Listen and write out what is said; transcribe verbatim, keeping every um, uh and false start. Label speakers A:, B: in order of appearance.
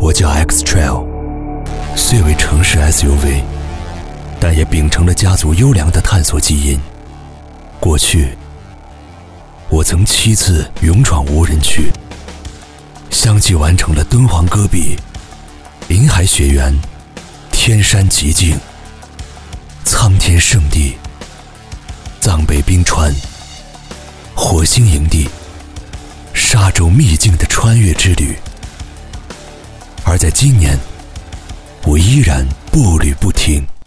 A: 我叫 X Trail， 虽为城市 S U V， 但也秉承了家族优良的探索基因。过去，我曾七次勇闯无人区，相继完成了敦煌戈壁、林海雪原、天山极境、苍天圣地、藏北冰川、火星营地、沙洲秘境的穿越之旅。而在今年，我依然步履不停，